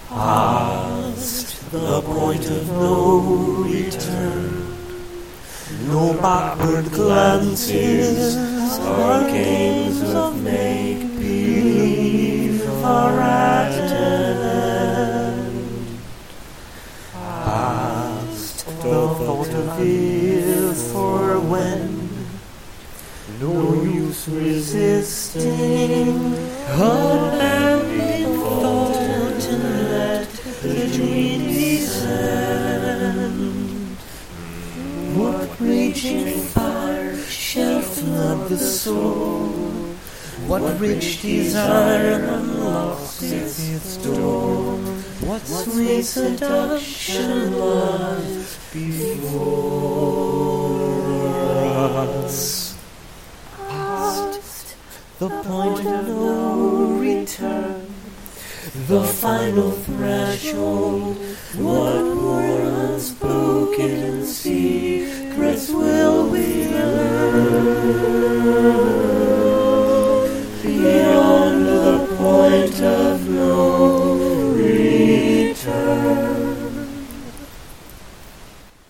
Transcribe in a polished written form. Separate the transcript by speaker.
Speaker 1: Past the point of no return, no backward glances or games of make-believe are at end. Past the thought of if or when, no use resisting, abandon thought and let the dream descend. What raging fire shall flood the soul? What rich desire unlocks its door? What sweet seduction lies before us? Past the point of no return, the final threshold, what were unspoken